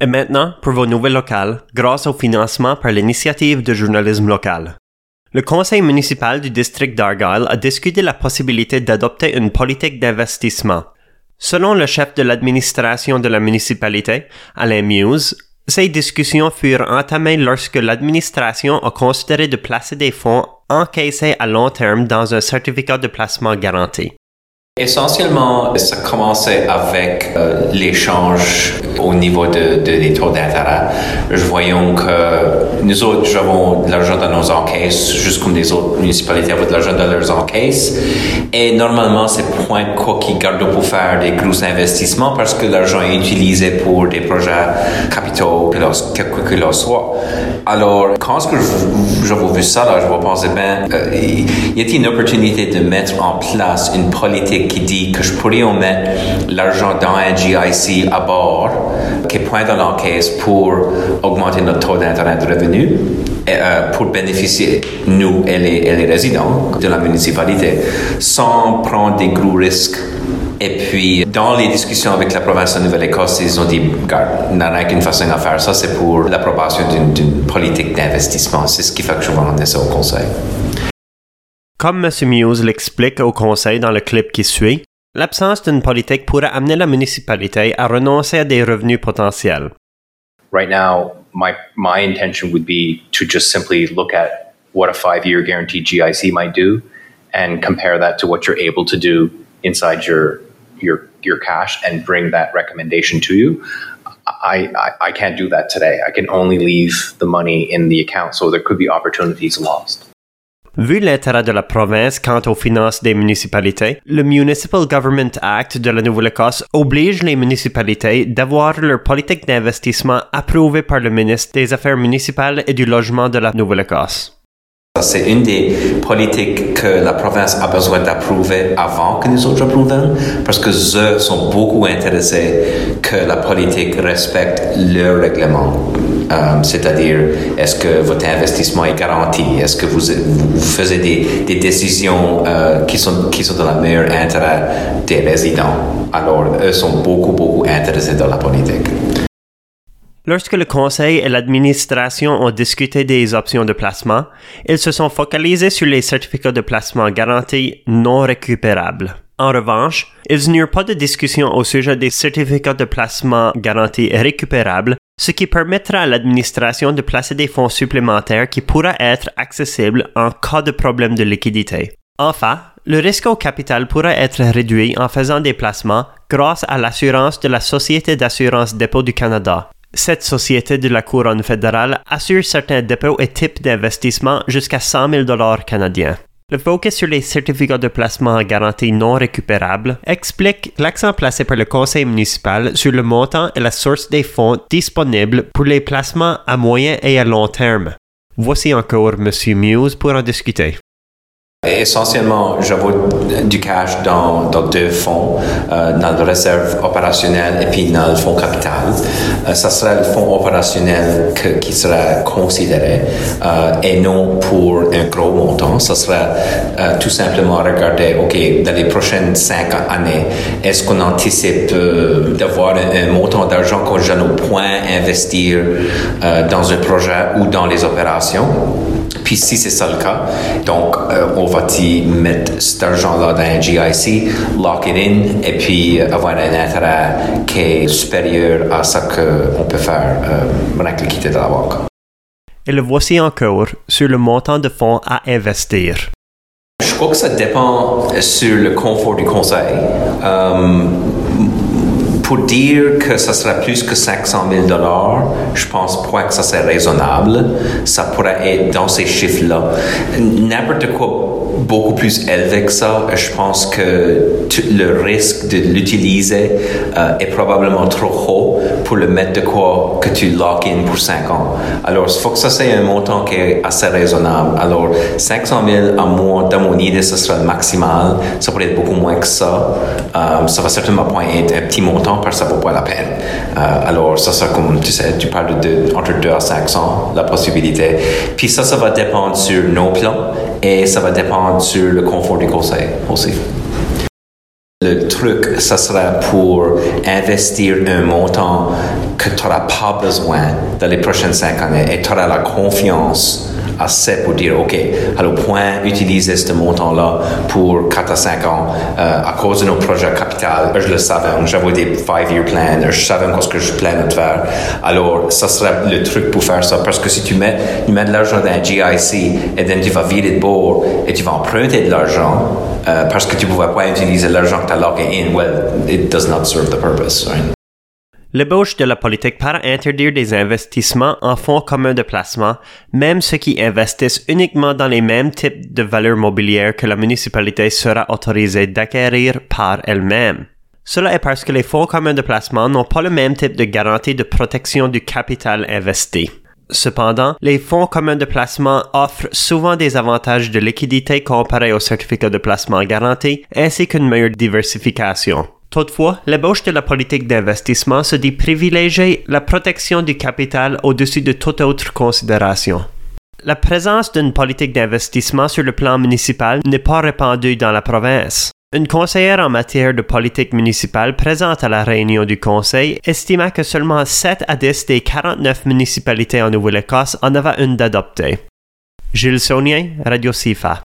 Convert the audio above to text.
Et maintenant, pour vos nouvelles locales, grâce au financement par l'initiative de journalisme local. Le conseil municipal du district d'Argyle a discuté la possibilité d'adopter une politique d'investissement. Selon le chef de l'administration de la municipalité, Alain Muse, ces discussions furent entamées lorsque l'administration a considéré de placer des fonds encaissés à long terme dans un certificat de placement garanti. Essentiellement, ça commençait avec l'échange au niveau des taux d'intérêt. Voyons que nous autres avons de l'argent dans nos encaisses, juste comme les autres municipalités ont de l'argent dans leurs encaisses. Et normalement, c'est point quoi qui gardent pour faire des gros investissements parce que l'argent est utilisé pour des projets capitaux, quel que leur soit. Alors, quand j'avais vu ça, là, je me pensais, il y a une opportunité de mettre en place une politique qui dit que je pourrais en mettre l'argent dans un GIC à bord, qui est point dans l'encaisse pour augmenter notre taux d'intérêt de revenu, pour bénéficier, nous et les résidents de la municipalité, sans prendre des gros risques. Et puis, dans les discussions avec la province de Nouvelle-Écosse, ils ont dit, regarde, il n'y a rien qu'une façon à faire ça, c'est pour l'approbation d'une politique d'investissement. C'est ce qui fait que je vais rendre ça au conseil. Comme M. Muse l'explique au conseil dans le clip qui suit, l'absence d'une politique pourrait amener la municipalité à renoncer à des revenus potentiels. Right now, my intention would be to just simply look at what a 5-year guaranteed GIC might do and compare that to what you're able to do inside your cash and bring that recommendation to you. I can't do that today. I can only leave the money in the account, so there could be opportunities lost. Vu l'intérêt de la province quant aux finances des municipalités, le Municipal Government Act de la Nouvelle-Écosse oblige les municipalités d'avoir leur politique d'investissement approuvée par le ministre des Affaires municipales et du Logement de la Nouvelle-Écosse. C'est une des politiques que la province a besoin d'approuver avant que nous autres approuvions, parce que eux sont beaucoup intéressés que la politique respecte leur règlement. C'est-à-dire, est-ce que votre investissement est garanti? Est-ce que vous faites des décisions qui sont dans le meilleur intérêt des résidents? Alors, eux sont beaucoup intéressés dans la politique. Lorsque le conseil et l'administration ont discuté des options de placement, ils se sont focalisés sur les certificats de placement garantis non récupérables. En revanche, ils n'eurent pas de discussion au sujet des certificats de placement garantis récupérables, ce qui permettra à l'administration de placer des fonds supplémentaires qui pourraient être accessibles en cas de problème de liquidité. Enfin, le risque au capital pourrait être réduit en faisant des placements grâce à l'assurance de la Société d'assurance dépôt du Canada. Cette société de la couronne fédérale assure certains dépôts et types d'investissements jusqu'à 100 000 $ canadiens. Le focus sur les certificats de placement garantis non récupérables explique l'accent placé par le conseil municipal sur le montant et la source des fonds disponibles pour les placements à moyen et à long terme. Voici encore M. Muse pour en discuter. Essentiellement, j'avais du cash dans deux fonds, dans la réserve opérationnelle et puis dans le fonds capital. Ça serait le fonds opérationnel qui serait considéré et non pour un gros montant. Ça serait tout simplement regarder, OK, dans les prochaines 5 années, est-ce qu'on anticipe d'avoir un montant d'argent que je n'ai point investir dans un projet ou dans les opérations? Puis si c'est ça le cas, donc on va mettre cet argent-là dans un GIC, lock it in, et puis avoir un intérêt qui est supérieur à ce qu'on peut faire avec l'équité de la banque. Et le voici encore sur le montant de fonds à investir. Je crois que ça dépend sur le confort du conseil. Pour dire que ça sera plus que 500 000 $, je pense pas que ça c'est raisonnable. Ça pourrait être dans ces chiffres-là. N'importe quoi beaucoup plus élevé que ça, je pense que le risque de l'utiliser est probablement trop haut pour le mettre de quoi que tu lock in pour 5 ans. Alors, il faut que ça c'est un montant qui est assez raisonnable. Alors, 500 000 à moi, dans mon idée, ce sera le maximal. Ça pourrait être beaucoup moins que ça. Ça va certainement pas être un petit montant parce que ça vaut pas la peine. Alors, ça sera comme, tu sais, tu parles entre 2 à 500, la possibilité. Puis ça va dépendre sur nos plans et ça va dépendre sur le confort du conseil aussi. Le truc, ça sera pour investir un montant que tu n'auras pas besoin dans les prochaines 5 années et tu auras la confiance assez pour dire, OK, alors point utiliser ce montant-là pour 4 à 5 ans à cause de nos projets capital. Je le savais, j'avais des 5-year plans, je savais ce que je plane de faire. Alors, ça sera le truc pour faire ça. Parce que si tu mets de l'argent dans un GIC et then tu vas virer de bord et tu vas emprunter de l'argent parce que tu ne pouvais pas utiliser l'argent que tu as locké in, well, it does not serve the purpose, right? L'ébauche de la politique para interdire des investissements en fonds communs de placement, même ceux qui investissent uniquement dans les mêmes types de valeurs mobilières que la municipalité sera autorisée d'acquérir par elle-même. Cela est parce que les fonds communs de placement n'ont pas le même type de garantie de protection du capital investi. Cependant, les fonds communs de placement offrent souvent des avantages de liquidité comparés aux certificats de placement garantis, ainsi qu'une meilleure diversification. Toutefois, l'ébauche de la politique d'investissement se dit privilégier la protection du capital au-dessus de toute autre considération. La présence d'une politique d'investissement sur le plan municipal n'est pas répandue dans la province. Une conseillère en matière de politique municipale présente à la réunion du conseil estima que seulement 7 à 10 des 49 municipalités en Nouvelle-Écosse en avaient une d'adoptée. Gilles Saunier, Radio CIFA.